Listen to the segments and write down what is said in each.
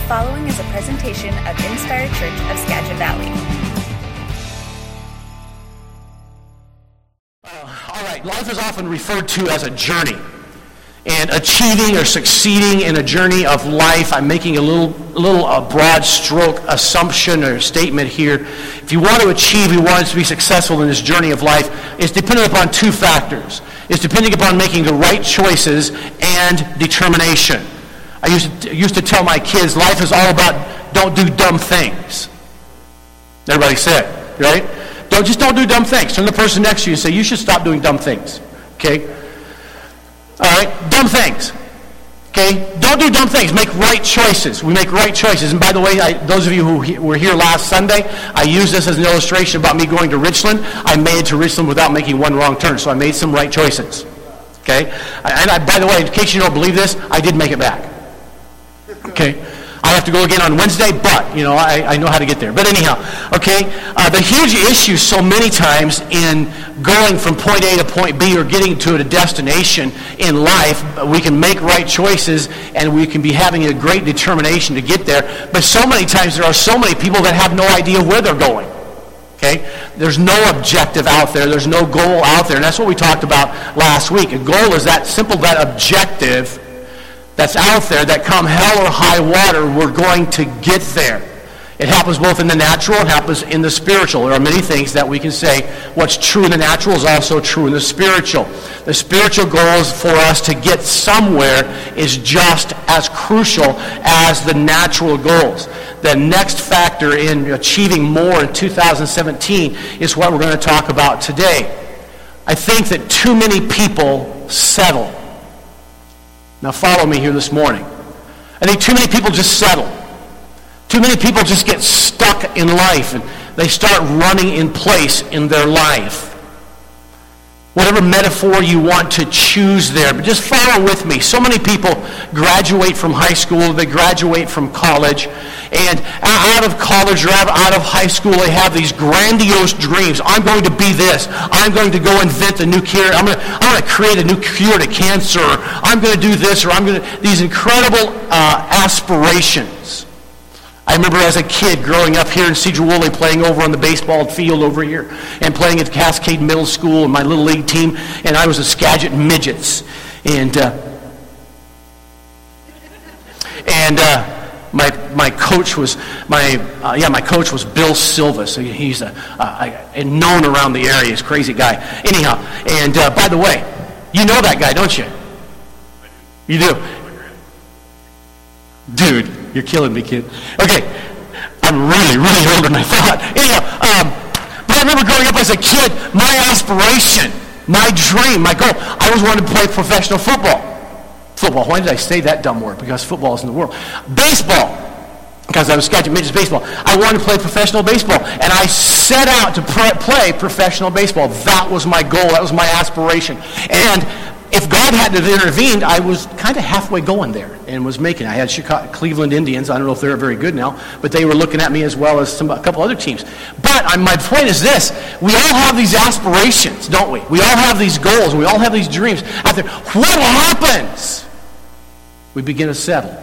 following is a presentation of Inspired Church of Skagit Valley. All right, life is often referred to as a journey. And achieving or succeeding in a journey of life, I'm making a little broad stroke assumption or statement here. If you want to achieve, you want to be successful in this journey of life, it's dependent upon two factors. It's depending upon making the right choices and determination. I used to tell my kids, life is all about don't do dumb things. Everybody say it, right? Don't do dumb things. Turn to the person next to you and say, you should stop doing dumb things. Okay? All right? Dumb things. Okay? Don't do dumb things. Make right choices. We make right choices. And by the way, those of you who were here last Sunday, I used this as an illustration about me going to Richland. I made it to Richland without making one wrong turn, so I made some right choices. Okay? And by the way, in case you don't believe this, I did make it back. Okay? I have to go again on Wednesday, but, I know how to get there. But anyhow, okay, the huge issue so many times in going from point A to point B or getting to a destination in life, we can make right choices and we can be having a great determination to get there. But so many times there are so many people that have no idea where they're going. Okay? There's no objective out there. There's no goal out there. And that's what we talked about last week. A goal is that simple, that objective that's out there, that come hell or high water, we're going to get there. It happens both in the natural and happens in the spiritual. There are many things that we can say what's true in the natural is also true in the spiritual. The spiritual goals for us to get somewhere is just as crucial as the natural goals. The next factor in achieving more in 2017 is what we're going to talk about today. I think that too many people settle. Now follow me here this morning. I think too many people just settle. Too many people just get stuck in life and they start running in place in their life. Whatever metaphor you want to choose there, but just follow with me. So many people graduate from high school, they graduate from college, and out of college or out of high school, they have these grandiose dreams. I'm going to be this. I'm going to go invent a new cure. I'm going to create a new cure to cancer. Or I'm going to do this, or these incredible aspirations. I remember as a kid growing up here in Cedar Woolley, playing over on the baseball field over here and playing at Cascade Middle School and my little league team, and I was a Skagit Midgets. My coach was Bill Silva. So he's known around the area. He's a crazy guy. Anyhow, and by the way, you know that guy, don't you? You do. Dude, you're killing me, kid. Okay, I'm really, really older than I thought. Anyhow, but I remember growing up as a kid, my aspiration, my dream, my goal, I always wanted to play professional football. Football, why did I say that dumb word? Because football is in the world. Baseball, because I was Skagit Midgets baseball. I wanted to play professional baseball, and I set out to play professional baseball. That was my goal. That was my aspiration. And if God hadn't have intervened, I was kind of halfway going there and was making it. I had Cleveland Indians. I don't know if they're very good now, but they were looking at me as well as a couple other teams. But my point is this. We all have these aspirations, don't we? We all have these goals. We all have these dreams out there. What happens? We begin to settle.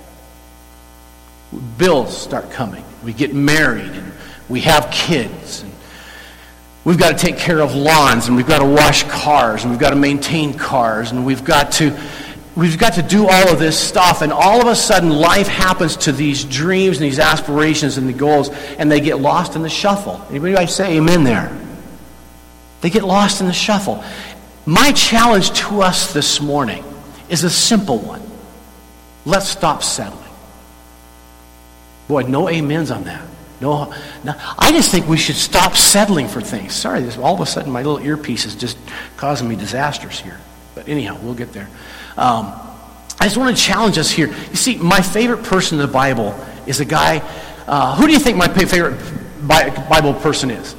Bills start coming. We get married and we have kids. And we've got to take care of lawns, and we've got to wash cars, and we've got to maintain cars, and we've got to do all of this stuff. And all of a sudden, life happens to these dreams and these aspirations and the goals, and they get lost in the shuffle. Anybody say amen there? They get lost in the shuffle. My challenge to us this morning is a simple one. Let's stop settling. Boy, no amens on that. No, I just think we should stop settling for things. Sorry, all of a sudden my little earpiece is just causing me disasters here. But anyhow, we'll get there. I just want to challenge us here. You see, my favorite person in the Bible is a guy. Who do you think my favorite Bible person is?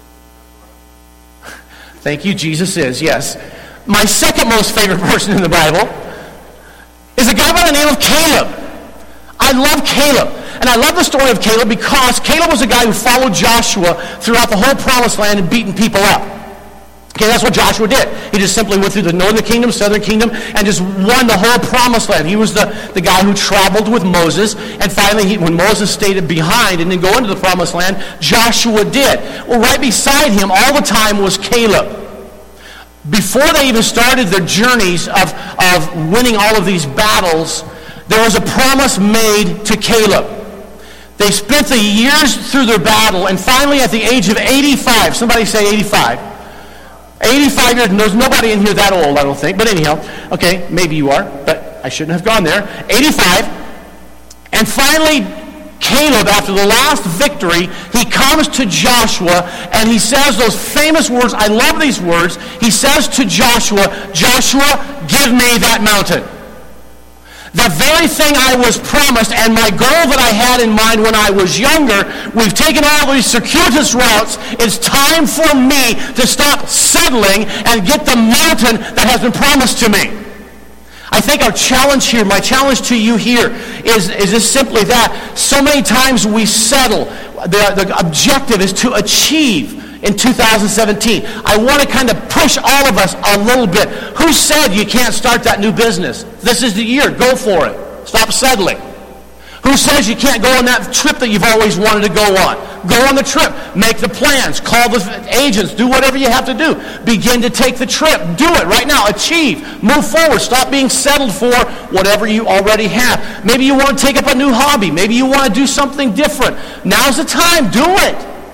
Thank you, Jesus is, yes. My second most favorite person in the Bible is a guy by the name of Caleb. I love Caleb. And I love the story of Caleb because Caleb was a guy who followed Joshua throughout the whole promised land and beating people up. Okay, that's what Joshua did. He just simply went through the northern kingdom, southern kingdom, and just won the whole promised land. He was the guy who traveled with Moses, and finally, when Moses stayed behind and didn't go into the promised land, Joshua did. Well, right beside him all the time was Caleb. Before they even started their journeys of winning all of these battles, there was a promise made to Caleb. They spent the years through their battle, and finally at the age of 85, somebody say 85. 85 years, and there's nobody in here that old, I don't think, but anyhow, okay, maybe you are, but I shouldn't have gone there. 85, and finally, Caleb, after the last victory, he comes to Joshua, and he says those famous words, I love these words, he says to Joshua, Joshua, give me that mountain. The very thing I was promised and my goal that I had in mind when I was younger, we've taken all these circuitous routes. It's time for me to stop settling and get the mountain that has been promised to me. I think our challenge here, my challenge to you here is just simply that. So many times we settle. The objective is to achieve. In 2017, I want to kind of push all of us a little bit. Who said you can't start that new business? This is the year. Go for it. Stop settling. Who says you can't go on that trip that you've always wanted to go on? Go on the trip. Make the plans. Call the agents. Do whatever you have to do. Begin to take the trip. Do it right now. Achieve. Move forward. Stop being settled for whatever you already have. Maybe you want to take up a new hobby. Maybe you want to do something different. Now's the time. Do it.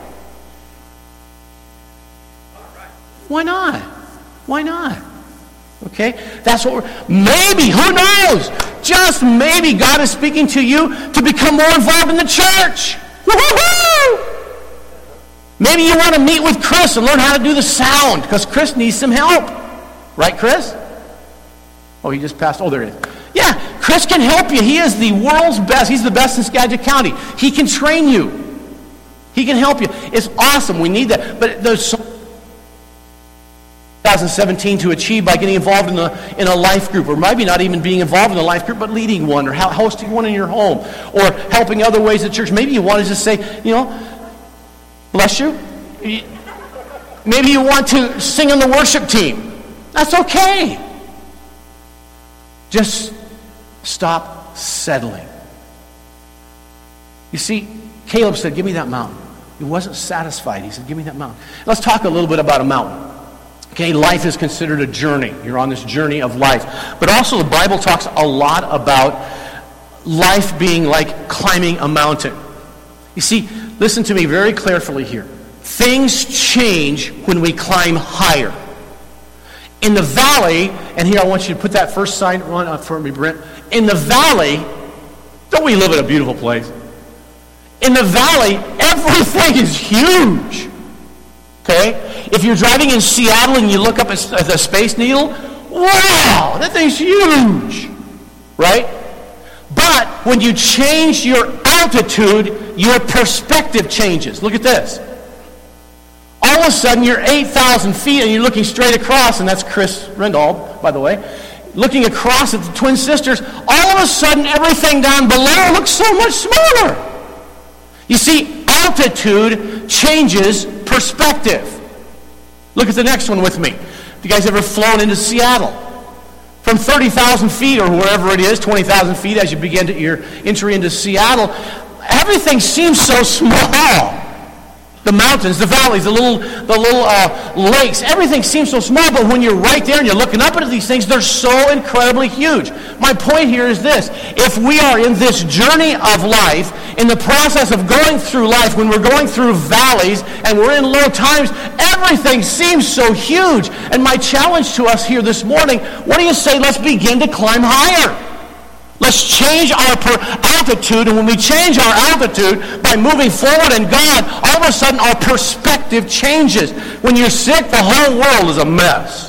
Why not? Why not? Okay? That's what maybe, who knows? Just maybe God is speaking to you to become more involved in the church. Woo-hoo-hoo! Maybe you want to meet with Chris and learn how to do the sound, because Chris needs some help. Right, Chris? Oh, he just passed. Oh, there it is. Yeah, Chris can help you. He is the world's best. He's the best in Skagit County. He can train you. He can help you. It's awesome. We need that. But there's so 2017 to achieve by getting involved in a life group, or maybe not even being involved in a life group, but leading one, or hosting one in your home, or helping other ways at church. Maybe you want to just say, bless you. Maybe you want to sing on the worship team. That's okay. Just stop settling. You see, Caleb said, give me that mountain. He wasn't satisfied. He said, give me that mountain. Let's talk a little bit about a mountain. Okay, life is considered a journey. You're on this journey of life. But also the Bible talks a lot about life being like climbing a mountain. You see, listen to me very carefully here. Things change when we climb higher. In the valley, and here I want you to put that first sign on for me, Brent. In the valley, don't we live in a beautiful place? In the valley, everything is huge. Okay? If you're driving in Seattle and you look up at the Space Needle, wow, that thing's huge. Right? But when you change your altitude, your perspective changes. Look at this. All of a sudden, you're 8,000 feet and you're looking straight across, and that's Chris Rendall, by the way, looking across at the Twin Sisters. All of a sudden, everything down below looks so much smaller. You see, altitude changes perspective. Look at the next one with me. Have you guys ever flown into Seattle? From 30,000 feet or wherever it is, 20,000 feet as you begin your entry into Seattle, everything seems so small. The mountains, the valleys, the little lakes, everything seems so small, but when you're right there and you're looking up at these things, they're so incredibly huge. My point here is this. If we are in this journey of life, in the process of going through life, when we're going through valleys and we're in low times, everything seems so huge. And my challenge to us here this morning, what do you say? Let's begin to climb higher. Let's change our altitude, and when we change our altitude by moving forward in God, all of a sudden our perspective changes. When you're sick, the whole world is a mess.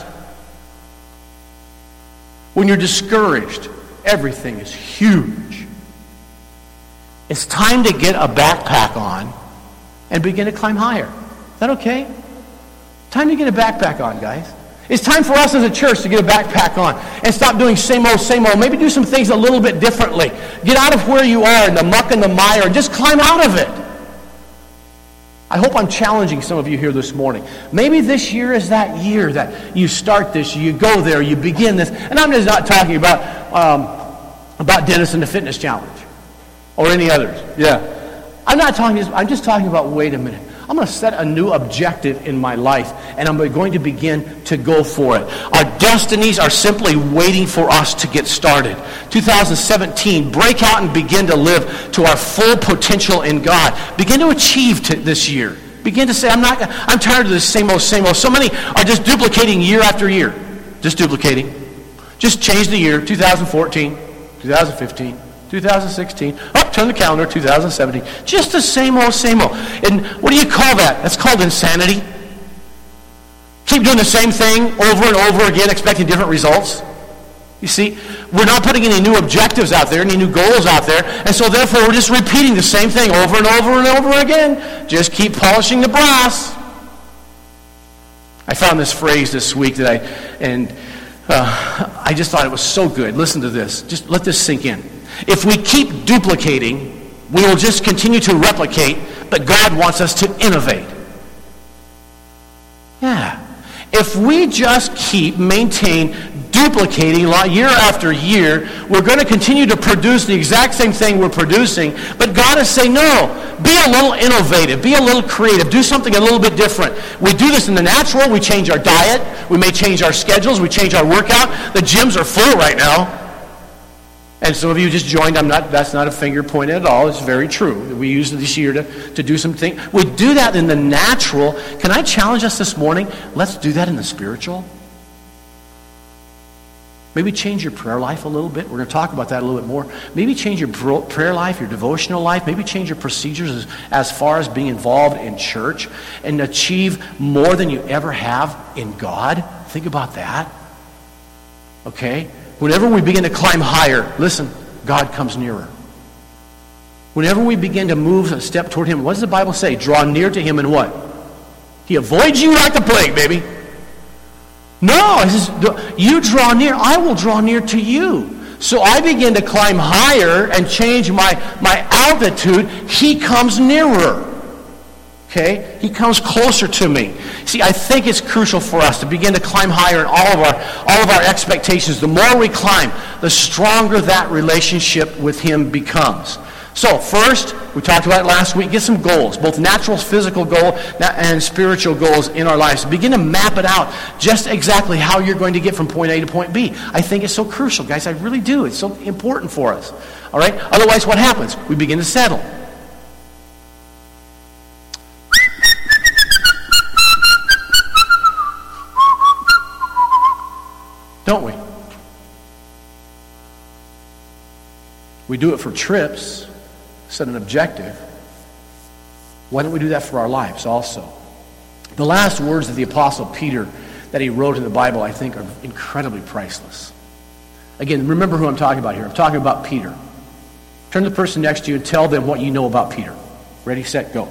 When you're discouraged, everything is huge. It's time to get a backpack on and begin to climb higher. Is that okay? Time to get a backpack on, guys. It's time for us as a church to get a backpack on and stop doing same old, same old. Maybe do some things a little bit differently. Get out of where you are in the muck and the mire and just climb out of it. I hope I'm challenging some of you here this morning. Maybe this year is that year that you start this, you go there, you begin this. And I'm just not talking about Dennis and the Fitness Challenge or any others. Yeah. I'm just talking about, wait a minute. I'm going to set a new objective in my life, and I'm going to begin to go for it. Our destinies are simply waiting for us to get started. 2017, break out and begin to live to our full potential in God. Begin to achieve this year. Begin to say, I'm tired of this same old, same old. So many are just duplicating year after year. Just duplicating. Just change the year, 2014, 2015. 2016, turn the calendar, 2017. Just the same old, same old. And what do you call that? That's called insanity. Keep doing the same thing over and over again, expecting different results. You see, we're not putting any new objectives out there, any new goals out there, and so therefore we're just repeating the same thing over and over and over again. Just keep polishing the brass. I found this phrase this week that I just thought it was so good. Listen to this. Just let this sink in. If we keep duplicating, we will just continue to replicate, but God wants us to innovate. Yeah. If we just maintain duplicating year after year, we're going to continue to produce the exact same thing we're producing, but God is saying, no, be a little innovative, be a little creative, do something a little bit different. We do this in the natural. We change our diet. We may change our schedules. We change our workout. The gyms are full right now. And some of you just joined. That's not a finger point at all. It's very true. We use this year to do something. We do that in the natural. Can I challenge us this morning? Let's do that in the spiritual. Maybe change your prayer life a little bit. We're going to talk about that a little bit more. Maybe change your prayer life, your devotional life. Maybe change your procedures as far as being involved in church and achieve more than you ever have in God. Think about that. Okay? Whenever we begin to climb higher, listen, God comes nearer. Whenever we begin to move a step toward Him, what does the Bible say? Draw near to Him and what? He avoids you like the plague, baby. No, He says, you draw near, I will draw near to you. So I begin to climb higher and change my altitude. He comes nearer. Okay? He comes closer to me. See, I think it's crucial for us to begin to climb higher in all of our expectations. The more we climb, the stronger that relationship with Him becomes. So first, we talked about it last week, get some goals, both natural, physical goal and spiritual goals in our lives. Begin to map it out just exactly how you're going to get from point A to point B. I think it's so crucial, guys. I really do. It's so important for us. All right? Otherwise, what happens? We begin to settle. Don't we? We do it for trips, set an objective. Why don't we do that for our lives also? The last words of the Apostle Peter that he wrote in the Bible, I think, are incredibly priceless. Again, remember who I'm talking about here. I'm talking about Peter. Turn to the person next to you and tell them what you know about Peter. Ready, set, go.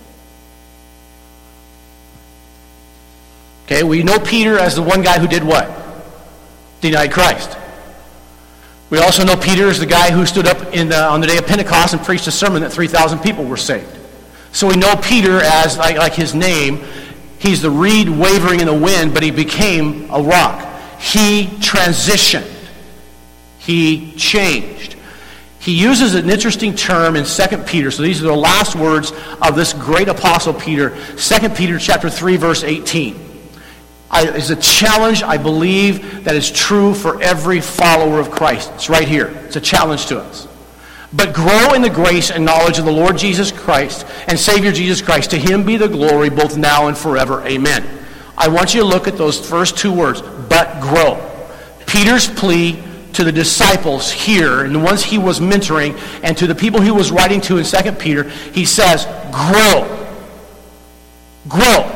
Okay, we know Peter as the one guy who did what? Denied Christ. We also know Peter as the guy who stood up on the day of Pentecost and preached a sermon that 3,000 people were saved. So we know Peter as, like his name, he's the reed wavering in the wind, but he became a rock. He transitioned. He changed. He uses an interesting term in 2 Peter. So these are the last words of this great apostle Peter. 2 Peter chapter 3, verse 18. Is a challenge, I believe, that is true for every follower of Christ. It's right here. It's a challenge to us. But grow in the grace and knowledge of the Lord Jesus Christ and Savior Jesus Christ. To Him be the glory both now and forever. Amen. I want you to look at those first two words, but grow. Peter's plea to the disciples here, and the ones he was mentoring, and to the people he was writing to in 2 Peter, he says, grow. Grow.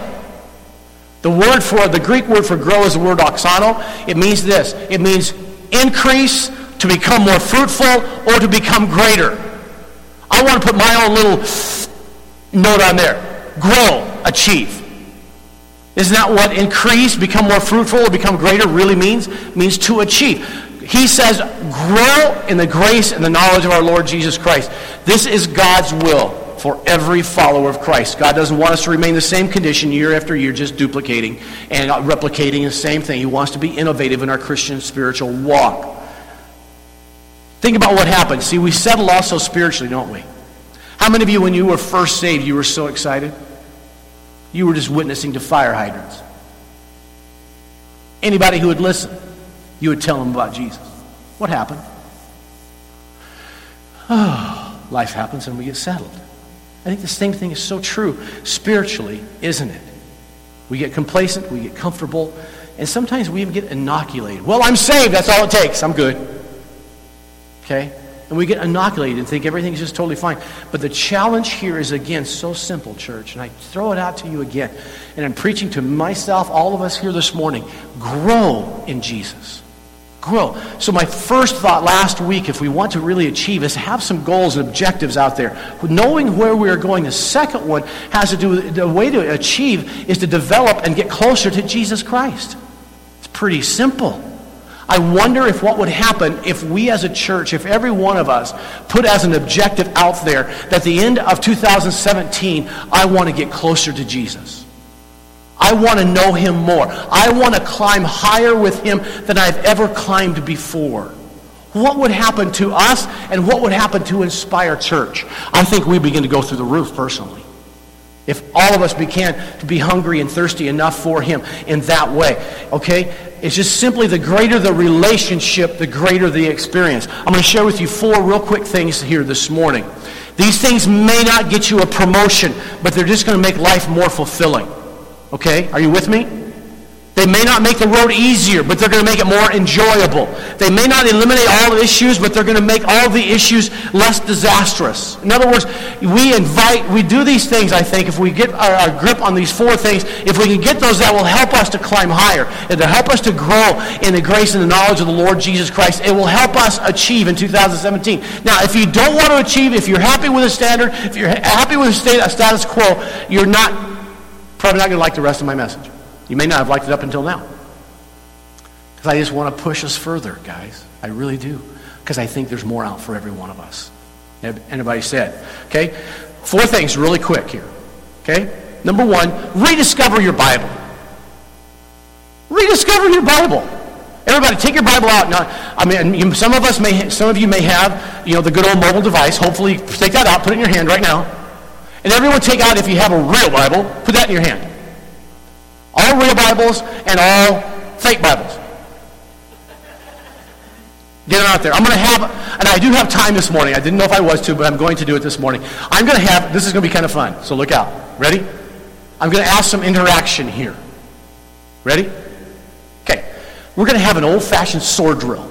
The Greek word for grow is the word oxano. It means this. It means increase, to become more fruitful, or to become greater. I want to put my own little note on there. Grow, achieve. Isn't that what increase, become more fruitful, or become greater really means? It means to achieve. He says, grow in the grace and the knowledge of our Lord Jesus Christ. This is God's will for every follower of Christ. God doesn't want us to remain the same condition year after year, just duplicating and replicating the same thing. He wants to be innovative in our Christian spiritual walk. Think about what happened. See, we settle also spiritually, don't we? How many of you, when you were first saved, you were so excited? You were just witnessing to fire hydrants. Anybody who would listen, you would tell them about Jesus. What happened? Oh, life happens and we get settled. I think the same thing is so true spiritually, isn't it? We get complacent, we get comfortable, and sometimes we even get inoculated. Well, I'm saved, that's all it takes, I'm good. Okay? And we get inoculated and think everything's just totally fine. But the challenge here is, again, so simple, church. And I throw it out to you again. And I'm preaching to myself, all of us here this morning. Grow in Jesus. Grow. So my first thought last week, if we want to really achieve, is have some goals and objectives out there. Knowing where we are going. The second one has to do with the way to achieve is to develop and get closer to Jesus Christ. It's pretty simple. I wonder if what would happen if we as a church, if every one of us put as an objective out there that at the end of 2017, I want to get closer to Jesus. I want to know Him more. I want to climb higher with Him than I've ever climbed before. What would happen to us and what would happen to Inspire Church? I think we begin to go through the roof personally. If all of us began to be hungry and thirsty enough for Him in that way, okay? It's just simply the greater the relationship, the greater the experience. I'm going to share with you 4 real quick things here this morning. These things may not get you a promotion, but they're just going to make life more fulfilling. Okay? Are you with me? They may not make the road easier, but they're going to make it more enjoyable. They may not eliminate all the issues, but they're going to make all the issues less disastrous. In other words, we do these things, I think, if we get our grip on these 4 things, if we can get those, that will help us to climb higher and to help us to grow in the grace and the knowledge of the Lord Jesus Christ. It will help us achieve in 2017. Now, if you don't want to achieve, if you're happy with a standard, if you're happy with a status quo, you're probably not going to like the rest of my message. You may not have liked it up until now. Because I just want to push us further, guys. I really do. Because I think there's more out for every one of us. Anybody said. Okay? 4 things really quick here. Okay? Number 1, rediscover your Bible. Rediscover your Bible. Everybody, take your Bible out. Now, I mean, some of you may have, the good old mobile device. Hopefully, take that out. Put it in your hand right now. And everyone take out, if you have a real Bible, put that in your hand. All real Bibles and all fake Bibles. Get them out there. I'm going to have, and I do have time this morning. I didn't know if I was to, but I'm going to do it this morning. This is going to be kind of fun, so look out. Ready? I'm going to ask some interaction here. Ready? Okay. We're going to have an old-fashioned sword drill.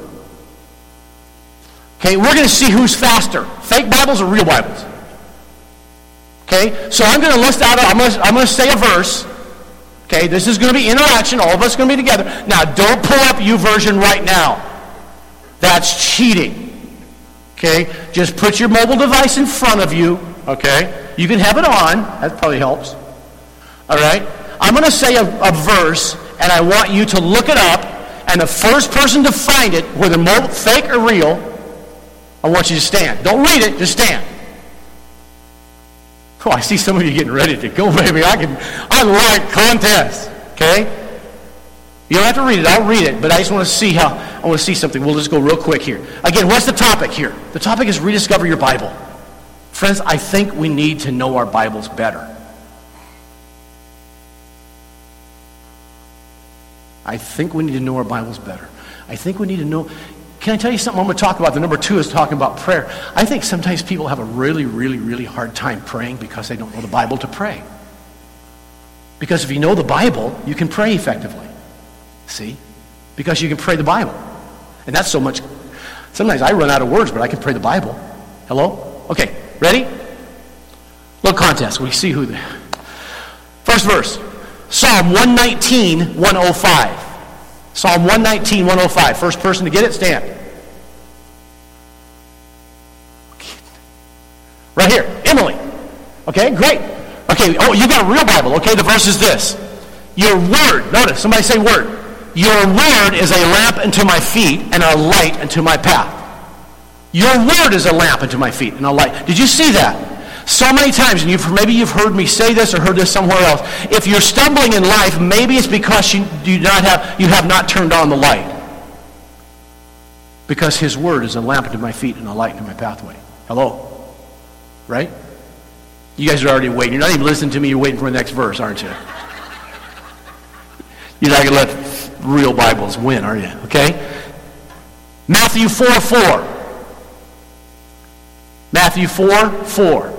Okay, we're going to see who's faster, fake Bibles or real Bibles. Okay, so I'm going to list out, I'm going to say a verse. Okay, this is going to be interaction. All of us are going to be together. Now, don't pull up YouVersion right now. That's cheating. Okay, just put your mobile device in front of you. Okay, you can have it on. That probably helps. All right, I'm going to say a verse, and I want you to look it up. And the first person to find it, whether fake or real, I want you to stand. Don't read it, just stand. Oh, I see some of you getting ready to go, baby. I like contests. Okay? You don't have to read it. I'll read it, but I just want to see something. We'll just go real quick here. Again, what's the topic here? The topic is rediscover your Bible. Friends, I think we need to know our Bibles better. I think we need to know our Bibles better. I think we need to know. Can I tell you something I'm going to talk about? The number 2 is talking about prayer. I think sometimes people have a really, really, really hard time praying because they don't know the Bible to pray. Because if you know the Bible, you can pray effectively. See? Because you can pray the Bible. And that's so much. Sometimes I run out of words, but I can pray the Bible. Hello? Okay, ready? Little contest. We see who. First verse. Psalm 119, 105. Psalm 119, 105. First person to get it, stand. Right here, Emily. Okay, great. Okay, you got a real Bible. Okay, the verse is this. Your word, notice, somebody say word. Your word is a lamp unto my feet and a light unto my path. Your word is a lamp unto my feet and a light. Did you see that? So many times, and maybe you've heard me say this or heard this somewhere else. If you're stumbling in life, maybe it's because you have not turned on the light. Because His Word is a lamp unto my feet and a light unto my pathway. Hello? Right? You guys are already waiting. You're not even listening to me. You're waiting for the next verse, aren't you? You're not going to let real Bibles win, are you? Okay? Matthew 4:4. Matthew 4:4.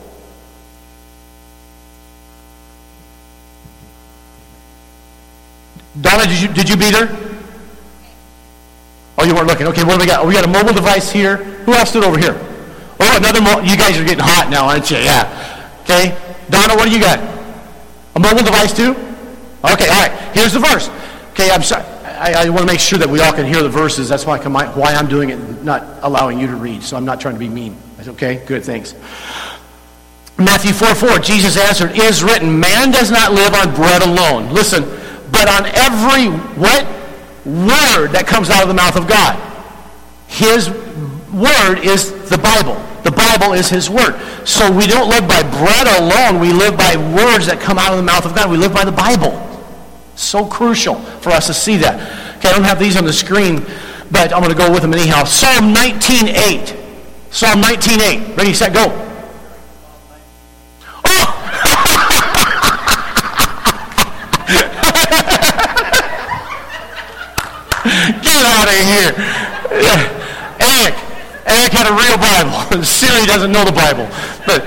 Donna, did you beat her? Oh, you weren't looking. Okay, what do we got? We got a mobile device here. Who else stood over here? Oh, another you guys are getting hot now, aren't you? Yeah. Okay. Donna, what do you got? A mobile device too? Okay, all right. Here's the verse. Okay, I'm sorry. I want to make sure that we all can hear the verses. That's why I'm doing it, not allowing you to read. So I'm not trying to be mean. Okay? Good, thanks. Matthew 4:4, Jesus answered, "It is written, man does not live on bread alone." Listen, but on every, what? Word that comes out of the mouth of God. His Word is the Bible. The Bible is His Word. So we don't live by bread alone. We live by words that come out of the mouth of God. We live by the Bible. So crucial for us to see that. Okay, I don't have these on the screen, but I'm going to go with them anyhow. Psalm 19:8. Psalm 19:8. Ready, set, go. Get out of here. Eric had a real Bible. Siri doesn't know the Bible. But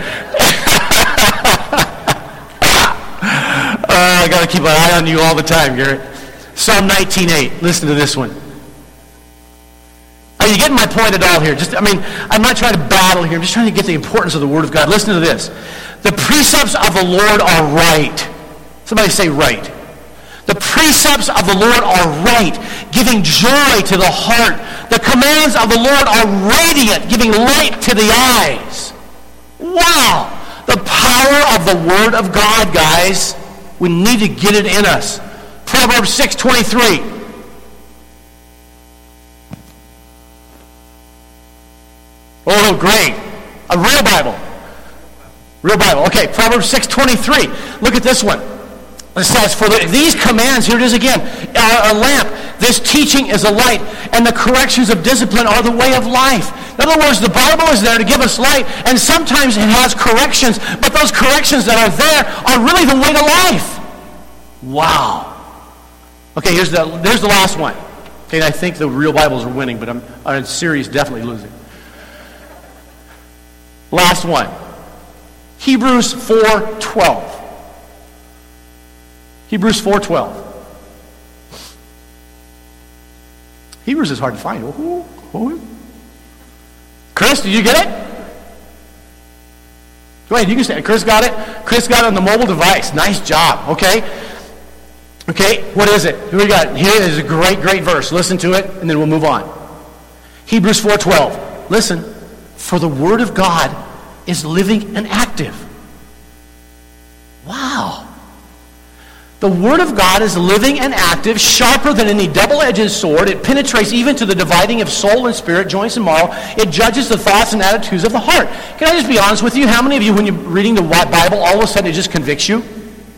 I got to keep an eye on you all the time, Garrett. Psalm 19:8. Listen to this one. Are you getting my point at all here? I'm not trying to battle here. I'm just trying to get the importance of the Word of God. Listen to this. The precepts of the Lord are right. Somebody say right. The precepts of the Lord are right, giving joy to the heart. The commands of the Lord are radiant, giving light to the eyes. Wow! The power of the Word of God, guys. We need to get it in us. Proverbs 6:23. Oh, great. A real Bible. Real Bible. Okay, Proverbs 6:23. Look at this one. It says, for these commands, here it is again, are a lamp. This teaching is a light, and the corrections of discipline are the way of life. In other words, the Bible is there to give us light, and sometimes it has corrections, but those corrections that are there are really the way to life. Wow. Okay, there's the last one. Okay, I think the real Bibles are winning, but Siri's definitely losing. Last one. Hebrews 4:12. Hebrews 4:12. Hebrews is hard to find. Chris, did you get it? Go ahead, you can say Chris got it. Chris got it on the mobile device. Nice job. Okay. Okay, what is it? Here we got. Here is a great, great verse. Listen to it, and then we'll move on. Hebrews 4:12. Listen. For the Word of God is living and active. Wow. The Word of God is living and active, sharper than any double-edged sword. It penetrates even to the dividing of soul and spirit, joints and marrow. It judges the thoughts and attitudes of the heart. Can I just be honest with you? How many of you, when you're reading the Bible, all of a sudden it just convicts you?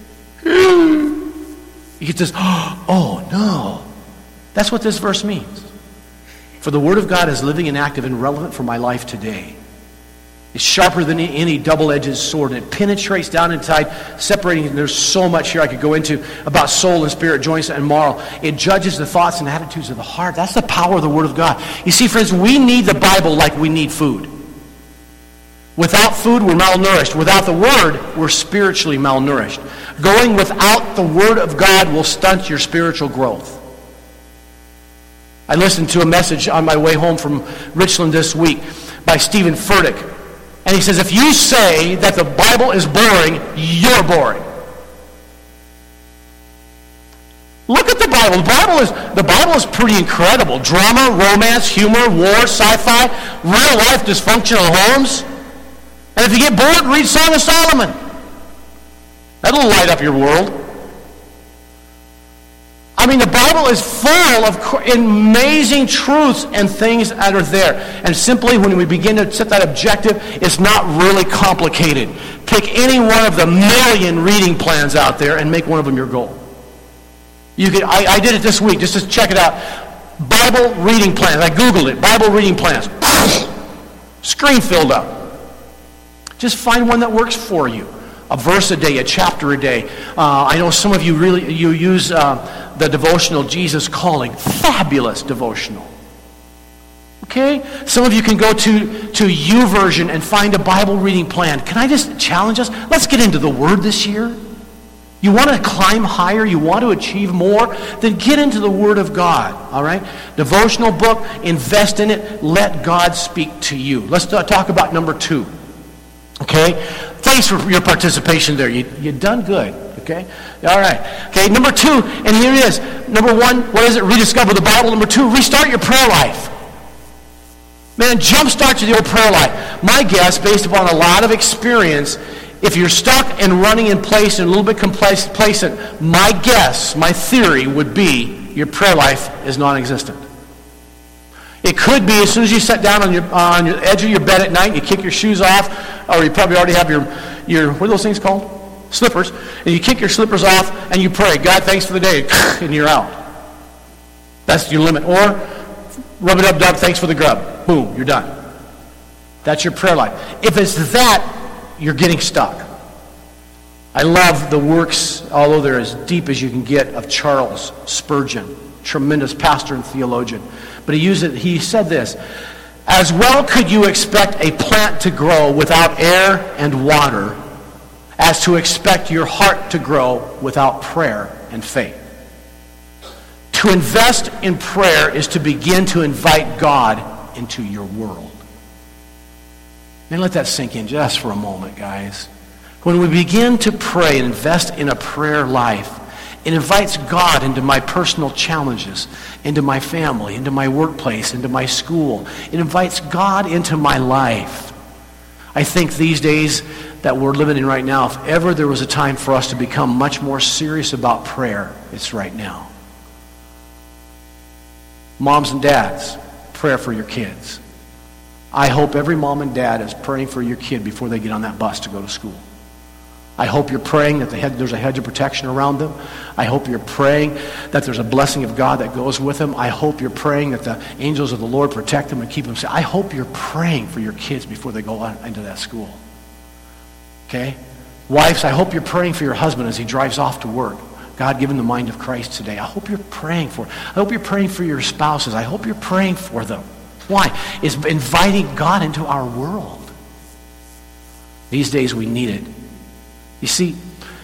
You get this, oh no. That's what this verse means. For the Word of God is living and active and relevant for my life today. It's sharper than any double-edged sword, and it penetrates down inside, separating. And there's so much here I could go into about soul and spirit, joints and marrow. It judges the thoughts and attitudes of the heart. That's the power of the Word of God. You see, friends, we need the Bible like we need food. Without food, we're malnourished. Without the Word, we're spiritually malnourished. Going without the Word of God will stunt your spiritual growth. I listened to a message on my way home from Richland this week by Stephen Furtick. And he says, if you say that the Bible is boring, you're boring. Look at the Bible. The Bible is pretty incredible. Drama, romance, humor, war, sci-fi, real life dysfunctional homes. And if you get bored, read Song of Solomon. That'll light up your world. I mean, the Bible is full of amazing truths and things that are there. And simply, when we begin to set that objective, it's not really complicated. Pick any one of the million reading plans out there and make one of them your goal. I did it this week, just to check it out. Bible reading plans. I Googled it. Bible reading plans. Screen filled up. Just find one that works for you. A verse a day, a chapter a day. I know some of you you use the devotional Jesus Calling. Fabulous devotional. Okay? Some of you can go to YouVersion and find a Bible reading plan. Can I just challenge us? Let's get into the Word this year. You want to climb higher, you want to achieve more, then get into the Word of God, all right? Devotional book, invest in it, let God speak to you. Let's talk about number 2, okay? Thanks for your participation there. You done good, okay? All right. Okay, number 2, and here it is. Number 1, what is it? Rediscover the Bible. Number 2, restart your prayer life. Man, jumpstart to the old prayer life. My guess, based upon a lot of experience, if you're stuck and running in place and a little bit complacent, my guess, my theory would be your prayer life is non-existent. It could be as soon as you sit down on your edge of your bed at night, you kick your shoes off, or you probably already have your what are those things called? Slippers. And you kick your slippers off and you pray, God, thanks for the day, and you're out. That's your limit. Or rub it up, dub, thanks for the grub. Boom, you're done. That's your prayer life. If it's that, you're getting stuck. I love the works, although they're as deep as you can get, of Charles Spurgeon, tremendous pastor and theologian. But he said this, as well could you expect a plant to grow without air and water as to expect your heart to grow without prayer and faith. To invest in prayer is to begin to invite God into your world. Man, let that sink in just for a moment, guys. When we begin to pray and invest in a prayer life, it invites God into my personal challenges, into my family, into my workplace, into my school. It invites God into my life. I think these days that we're living in right now, if ever there was a time for us to become much more serious about prayer, it's right now. Moms and dads, prayer for your kids. I hope every mom and dad is praying for your kid before they get on that bus to go to school. I hope you're praying that there's a hedge of protection around them. I hope you're praying that there's a blessing of God that goes with them. I hope you're praying that the angels of the Lord protect them and keep them safe. I hope you're praying for your kids before they go into that school. Okay? Wives, I hope you're praying for your husband as he drives off to work. God, give him the mind of Christ today. I hope you're praying for him. I hope you're praying for your spouses. I hope you're praying for them. Why? It's inviting God into our world. These days we need it. You see,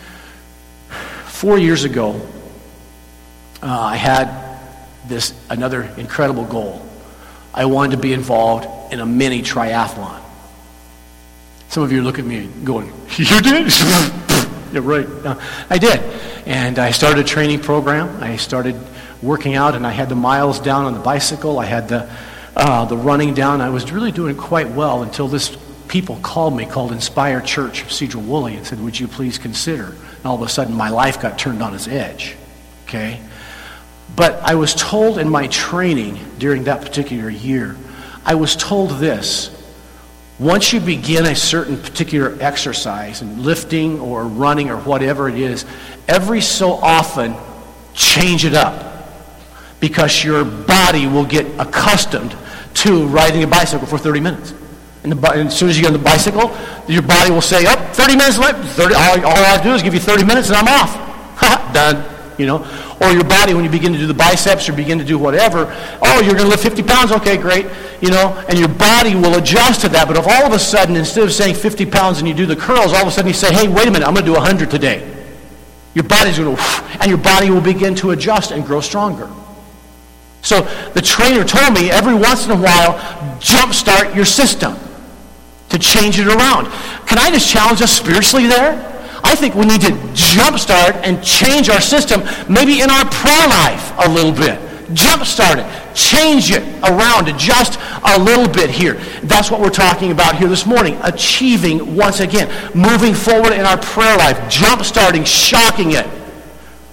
4 years ago, I had another incredible goal. I wanted to be involved in a mini triathlon. Some of you look at me going, you did? Yeah, right. I did. And I started a training program. I started working out, and I had the miles down on the bicycle. I had the running down. I was really doing quite well until this people called Inspire Church of Cedar Woolley and said, would you please consider? And all of a sudden my life got turned on its edge. Okay? But I was told in my training during that particular year, I was told this: once you begin a certain particular exercise, and lifting or running or whatever it is, every so often change it up, because your body will get accustomed to riding a bicycle for 30 minutes. And as soon as you get on the bicycle, your body will say, 30 minutes left. All I have to do is give you 30 minutes and I'm off. Done. Or your body, when you begin to do the biceps or begin to do whatever, you're going to lift 50 pounds, okay, great, and your body will adjust to that. But if all of a sudden, instead of saying 50 pounds and you do the curls, all of a sudden you say, hey, wait a minute, I'm going to do 100 today. Your body's going to, and your body will begin to adjust and grow stronger. So the trainer told me every once in a while, jumpstart your system to change it around. Can I just challenge us spiritually there? I think we need to jumpstart and change our system, maybe in our prayer life a little bit. Jumpstart it. Change it around just a little bit here. That's what we're talking about here this morning. Achieving, once again, moving forward in our prayer life. Jumpstarting, shocking it.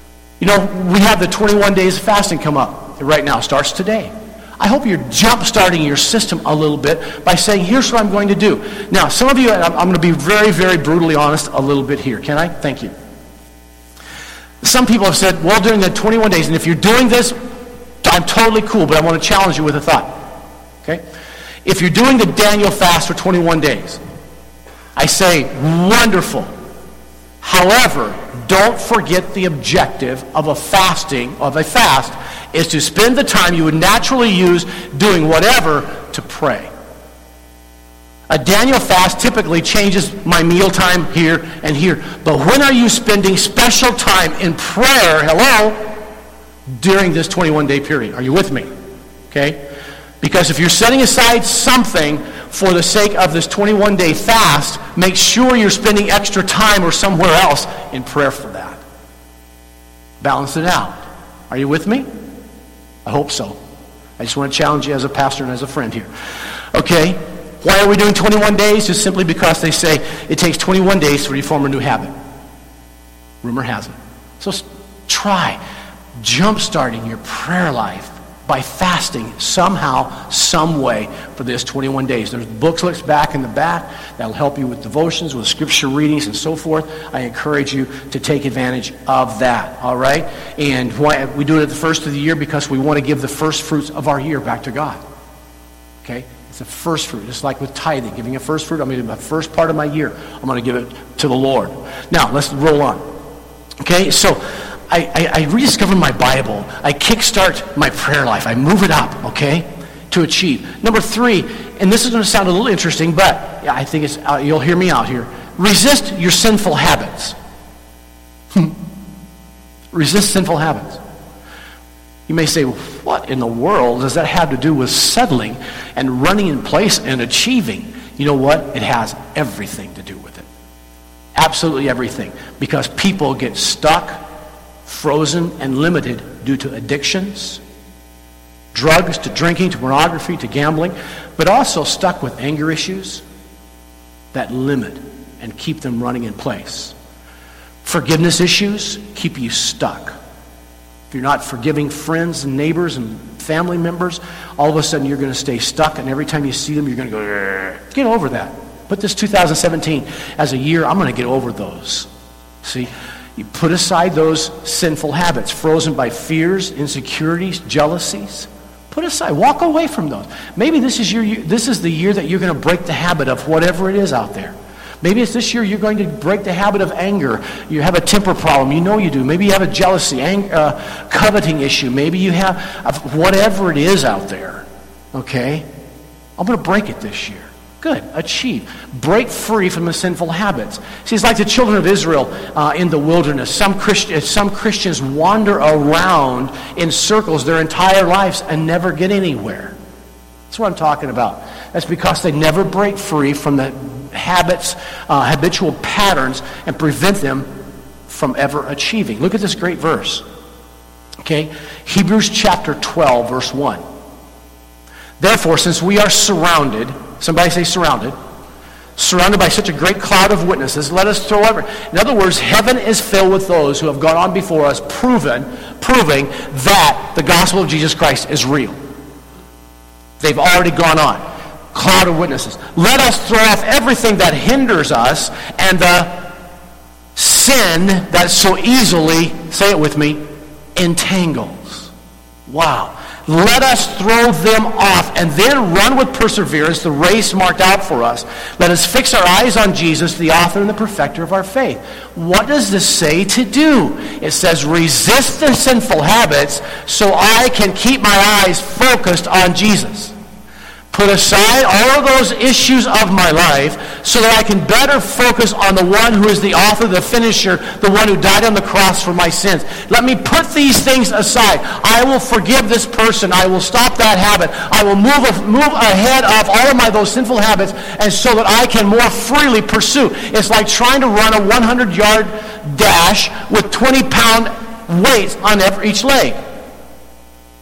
We have the 21 days of fasting come up right now. It starts today. I hope you're jump-starting your system a little bit by saying, here's what I'm going to do. Now, some of you, I'm going to be very, very brutally honest a little bit here. Can I? Thank you. Some people have said, well, during the 21 days, and if you're doing this, I'm totally cool, but I want to challenge you with a thought. Okay? If you're doing the Daniel fast for 21 days, I say, wonderful. However, don't forget the objective of a fast is to spend the time you would naturally use doing whatever to pray. A Daniel fast typically changes my meal time here and here. But when are you spending special time in prayer, during this 21-day period? Are you with me? Okay? Because if you're setting aside something for the sake of this 21-day fast, make sure you're spending extra time or somewhere else in prayer for that. Balance it out. Are you with me? I hope so. I just want to challenge you as a pastor and as a friend here. Okay? Why are we doing 21 days? Just simply because they say it takes 21 days to reform a new habit. Rumor has it. So try jump-starting your prayer life by fasting somehow, some way for this 21 days. There's booklets back in the back that'll help you with devotions, with scripture readings, and so forth. I encourage you to take advantage of that, all right? And why we do it at the first of the year because we want to give the first fruits of our year back to God, okay? It's the first fruit. It's like with tithing, giving a first fruit. I'm going to give the first part of my year. I'm going to give it to the Lord. Now, let's roll on, okay? So I rediscover my Bible. I kickstart my prayer life. I move it up, okay, to achieve. Number 3, and this is going to sound a little interesting, but I think it's you'll hear me out here. Resist your sinful habits. Resist sinful habits. You may say, what in the world does that have to do with settling and running in place and achieving? You know what? It has everything to do with it. Absolutely everything. Because people get stuck, frozen, and limited due to addictions, drugs, to drinking, to pornography, to gambling, but also stuck with anger issues that limit and keep them running in place. Forgiveness issues keep you stuck. If you're not forgiving friends and neighbors and family members, all of a sudden you're going to stay stuck, and every time you see them, you're going to go, get over that. Put this 2017 as a year, I'm going to get over those. See? You put aside those sinful habits, frozen by fears, insecurities, jealousies. Put aside, walk away from those. Maybe this is the year that you're going to break the habit of whatever it is out there. Maybe it's this year you're going to break the habit of anger. You have a temper problem. You know you do. Maybe you have a jealousy, coveting issue. Maybe you have whatever it is out there. Okay? I'm going to break it this year. Good. Achieve. Break free from the sinful habits. See, it's like the children of Israel in the wilderness. Some Christians wander around in circles their entire lives and never get anywhere. That's what I'm talking about. That's because they never break free from the habits, habitual patterns, and prevent them from ever achieving. Look at this great verse. Okay? Hebrews chapter 12, verse 1. Therefore, since we are surrounded, somebody say surrounded by such a great cloud of witnesses, let us throw over. In other words, heaven is filled with those who have gone on before us, proving that the gospel of Jesus Christ is real. They've already gone on. Cloud of witnesses. Let us throw off everything that hinders us and the sin that so easily, say it with me, entangles. Wow. Let us throw them off and then run with perseverance the race marked out for us. Let us fix our eyes on Jesus, the author and the perfecter of our faith. What does this say to do? It says, resist the sinful habits so I can keep my eyes focused on Jesus. Put aside all of those issues of my life so that I can better focus on the one who is the author, the finisher, the one who died on the cross for my sins. Let me put these things aside. I will forgive this person. I will stop that habit. I will move ahead of all of those sinful habits, and so that I can more freely pursue. It's like trying to run a 100-yard dash with 20-pound weights on each leg.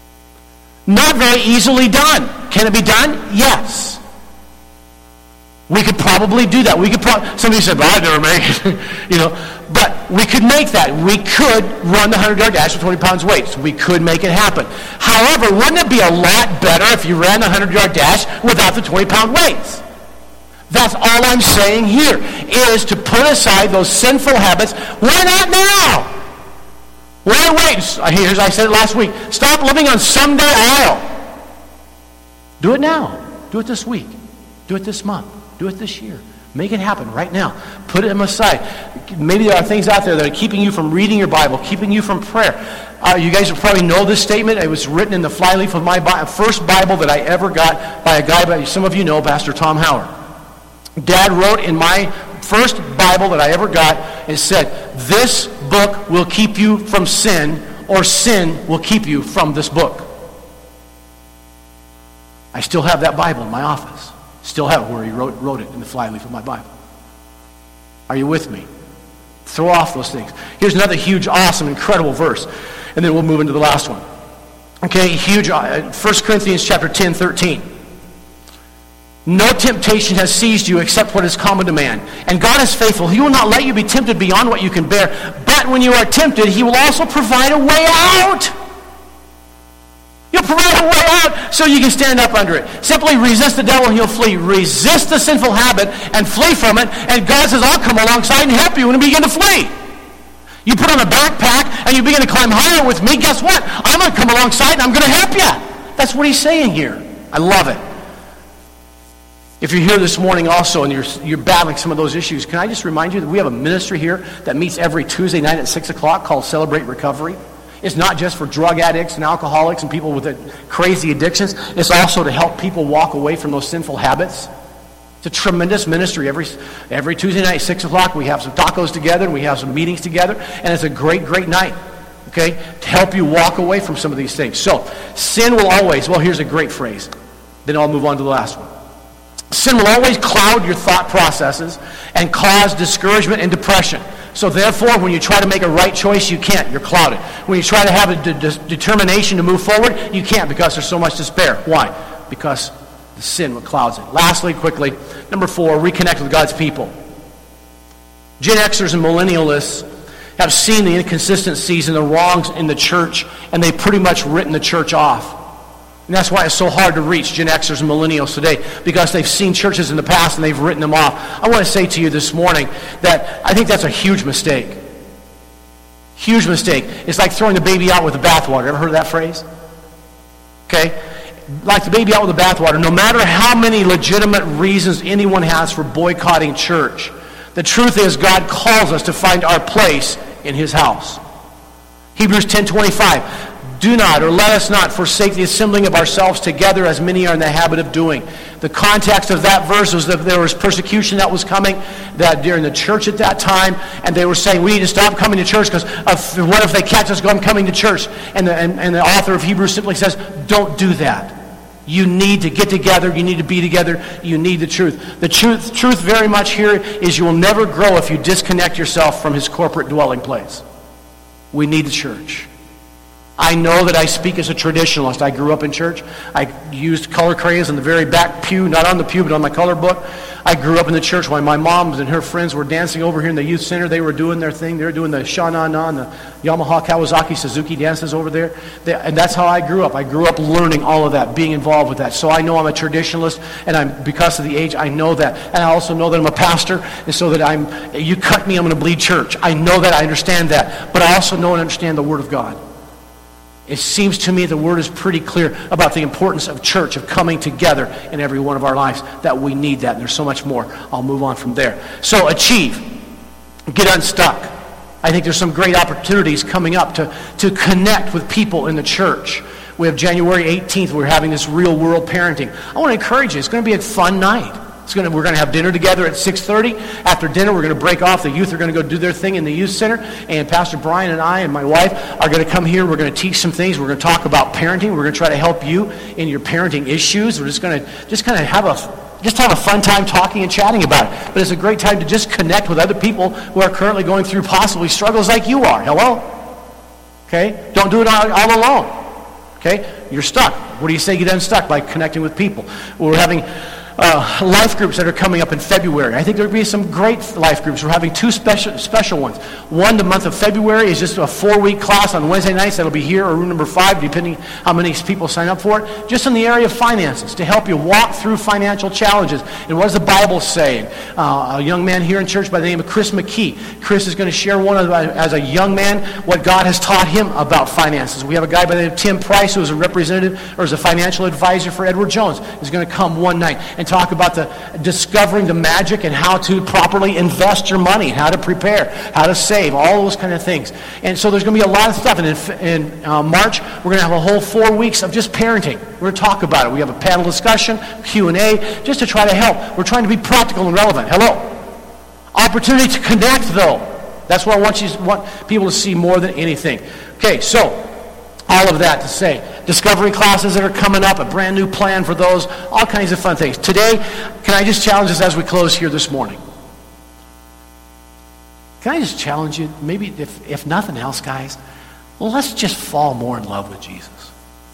Not very easily done. Can it be done? Yes. We could probably do that. Somebody said, well, I'd never make it. But we could make that. We could run the 100-yard dash with 20 pounds weights. We could make it happen. However, wouldn't it be a lot better if you ran the 100-yard dash without the 20-pound weights? That's all I'm saying here, is to put aside those sinful habits. Why not now? Why wait? Here's, I said it last week. Stop living on someday oil. Do it now. Do it this week. Do it this month. Do it this year. Make it happen right now. Put them aside. Maybe there are things out there that are keeping you from reading your Bible, keeping you from prayer. You guys will probably know this statement. It was written in the flyleaf of my first Bible that I ever got by a guy, some of you know, Pastor Tom Howard. Dad wrote in my first Bible that I ever got, it said, this book will keep you from sin, or sin will keep you from this book. I still have that Bible in my office. Still have it where he wrote it in the flyleaf of my Bible. Are you with me? Throw off those things. Here's another huge, awesome, incredible verse. And then we'll move into the last one. Okay, huge. 1 Corinthians chapter 10, 13. No temptation has seized you except what is common to man. And God is faithful. He will not let you be tempted beyond what you can bear. But when you are tempted, he will also provide a way out. He'll provide a way out so you can stand up under it. Simply resist the devil and he'll flee. Resist the sinful habit and flee from it. And God says, I'll come alongside and help you when you begin to flee. You put on a backpack and you begin to climb higher with me. Guess what? I'm going to come alongside and I'm going to help you. That's what he's saying here. I love it. If you're here this morning also and you're battling some of those issues, can I just remind you that we have a ministry here that meets every Tuesday night at 6 o'clock called Celebrate Recovery. It's not just for drug addicts and alcoholics and people with crazy addictions. It's also to help people walk away from those sinful habits. It's a tremendous ministry. Every Tuesday night at 6 o'clock we have some tacos together and we have some meetings together. And it's a great, great night, okay, to help you walk away from some of these things. So, sin will always, well, here's a great phrase. Then I'll move on to the last one. Sin will always cloud your thought processes and cause discouragement and depression. So therefore, when you try to make a right choice, you can't. You're clouded. When you try to have a determination to move forward, you can't because there's so much despair. Why? Because the sin clouds it. Lastly, quickly, number 4, reconnect with God's people. Gen Xers and millennialists have seen the inconsistencies and the wrongs in the church, and they've pretty much written the church off. And that's why it's so hard to reach Gen Xers and millennials today, because they've seen churches in the past and they've written them off. I want to say to you this morning that I think that's a huge mistake. Huge mistake. It's like throwing the baby out with the bathwater. Ever heard of that phrase? Okay? Like the baby out with the bathwater. No matter how many legitimate reasons anyone has for boycotting church, the truth is God calls us to find our place in his house. Hebrews 10:25. Do not, or let us not, forsake the assembling of ourselves together as many are in the habit of doing. The context of that verse was that there was persecution that was coming that during the church at that time, and they were saying, we need to stop coming to church because what if they catch us coming to church? And the author of Hebrews simply says, don't do that. You need to get together. You need to be together. You need the truth. The truth very much here is you will never grow if you disconnect yourself from his corporate dwelling place. We need the church. I know that I speak as a traditionalist. I grew up in church. I used color crayons in the very back pew, not on the pew, but on my color book. I grew up in the church when my mom and her friends were dancing over here in the youth center. They were doing their thing. They were doing the Sha-Na-Na and the Yamaha, Kawasaki, Suzuki dances over there. And that's how I grew up. I grew up learning all of that, being involved with that. So I know I'm a traditionalist, and because of the age, I know that. And I also know that I'm a pastor, and so that you cut me, I'm going to bleed church. I know that. I understand that. But I also know and understand the Word of God. It seems to me the Word is pretty clear about the importance of church, of coming together in every one of our lives, that we need that. And there's so much more. I'll move on from there. So achieve. Get unstuck. I think there's some great opportunities coming up to connect with people in the church. We have January 18th. We're having this real world parenting. I want to encourage you. It's going to be a fun night. We're going to have dinner together at 6:30. After dinner, we're going to break off. The youth are going to go do their thing in the youth center. And Pastor Brian and I and my wife are going to come here. We're going to teach some things. We're going to talk about parenting. We're going to try to help you in your parenting issues. We're just going to have a fun time talking and chatting about it. But it's a great time to just connect with other people who are currently going through possibly struggles like you are. Hello? Okay? Don't do it all alone. Okay? You're stuck. What do you say? Get unstuck by connecting with people. We're having life groups that are coming up in February. I think there will be some great life groups. We're having two special ones. One, the month of February, is just a 4-week class on Wednesday nights. That'll be here or room number 5, depending how many people sign up for it. Just in the area of finances, to help you walk through financial challenges. And what does the Bible say? A young man here in church by the name of Chris McKee. Chris is going to share as a young man, what God has taught him about finances. We have a guy by the name of Tim Price, who is a representative, or is a financial advisor for Edward Jones, is going to come one night and talk about discovering the magic and how to properly invest your money, how to prepare, how to save, all those kind of things. And so there's going to be a lot of stuff. And in March, we're going to have a whole 4 weeks of just parenting. We're going to talk about it. We have a panel discussion, Q&A, just to try to help. We're trying to be practical and relevant. Hello. Opportunity to connect, though. That's what I want people to see more than anything. Okay, so all of that to say, discovery classes that are coming up, a brand new plan for those, all kinds of fun things. Today, can I just challenge us as we close here this morning? Can I just challenge you, maybe if nothing else, guys, well, let's just fall more in love with Jesus.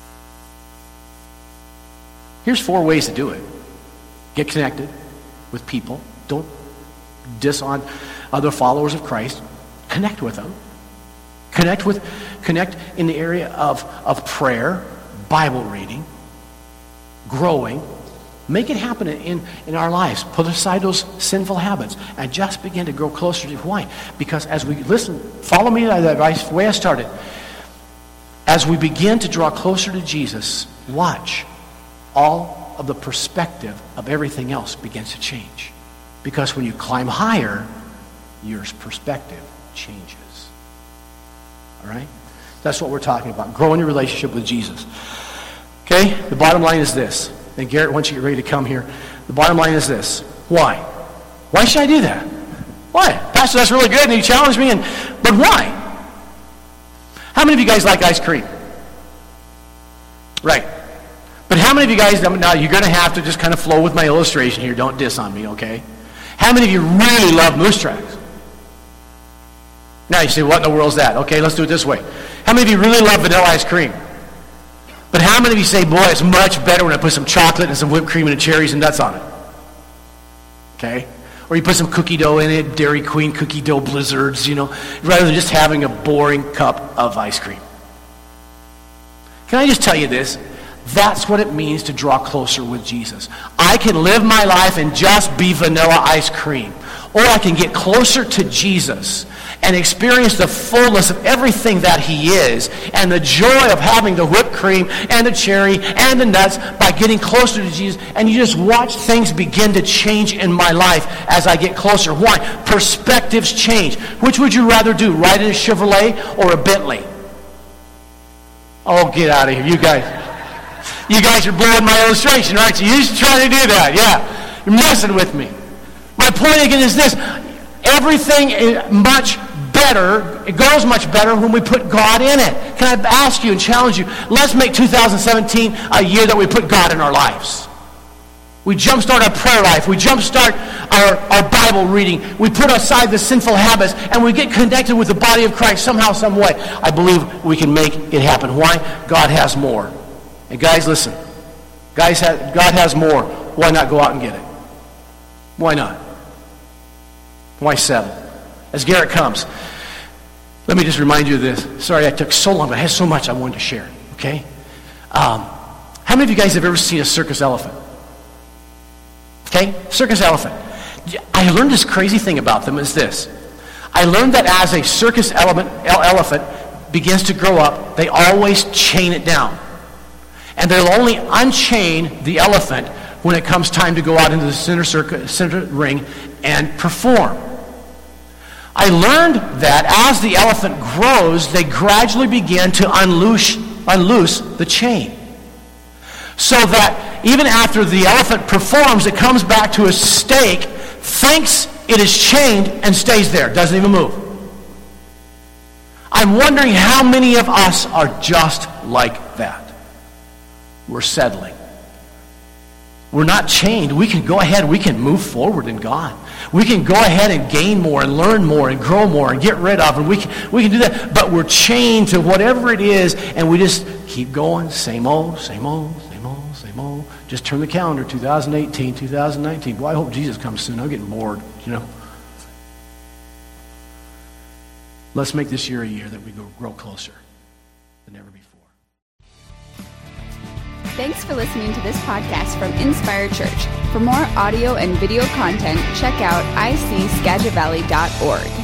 Here's 4 ways to do it. Get connected with people. Don't diss on other followers of Christ. Connect with them. Connect in the area of prayer, Bible reading, growing. Make it happen in our lives. Put aside those sinful habits and just begin to grow closer to you. Why? Because as we listen, follow me the way I started. As we begin to draw closer to Jesus, watch. All of the perspective of everything else begins to change. Because when you climb higher, your perspective changes. All right? That's what we're talking about. Growing your relationship with Jesus. Okay? The bottom line is this. And Garrett, once you get ready to come here, the bottom line is this. Why? Why should I do that? Why? Pastor, that's really good, and you challenged me, but why? How many of you guys like ice cream? Right. But how many of you guys, now you're going to have to just kind of flow with my illustration here. Don't diss on me, okay? How many of you really love Moose Tracks? Now you say, what in the world is that? Okay, let's do it this way. How many of you really love vanilla ice cream? But how many of you say, boy, it's much better when I put some chocolate and some whipped cream and cherries and nuts on it? Okay? Or you put some cookie dough in it, Dairy Queen cookie dough blizzards, rather than just having a boring cup of ice cream. Can I just tell you this? That's what it means to draw closer with Jesus. I can live my life and just be vanilla ice cream. Or I can get closer to Jesus and experience the fullness of everything that he is and the joy of having the whipped cream and the cherry and the nuts by getting closer to Jesus. And you just watch things begin to change in my life as I get closer. Why? Perspectives change. Which would you rather do? Ride in a Chevrolet or a Bentley? Oh, get out of here. You guys are blowing my illustration, aren't you? You're just trying to do that. Yeah. You're messing with me. My point again is this. Everything is much better. It goes much better when we put God in it. Can I ask you and challenge you? Let's make 2017 a year that we put God in our lives. We jumpstart our prayer life. We jumpstart our Bible reading. We put aside the sinful habits and we get connected with the body of Christ somehow, some way. I believe we can make it happen. Why? God has more. And guys, listen. God has more. Why not go out and get it? Why not? Why settle? As Garrett comes, let me just remind you of this. Sorry I took so long, but I had so much I wanted to share. Okay? How many of you guys have ever seen a circus elephant? Okay? Circus elephant. I learned this crazy thing about them is this. I learned that as a circus elephant begins to grow up, they always chain it down. And they'll only unchain the elephant when it comes time to go out into the center ring and perform. I learned that as the elephant grows, they gradually begin to unloose the chain. So that even after the elephant performs, it comes back to a stake, thinks it is chained, and stays there, doesn't even move. I'm wondering how many of us are just like that. We're settling. We're not chained. We can go ahead. We can move forward in God. We can go ahead and gain more and learn more and grow more and get rid of. And we can do that. But we're chained to whatever it is, and we just keep going. Same old, same old, same old. same old. Just turn the calendar, 2018, 2019. Boy, I hope Jesus comes soon. I'm getting bored, Let's make this year a year that we grow closer than ever before. Thanks for listening to this podcast from Inspire Church. For more audio and video content, check out icskagitavalley.org.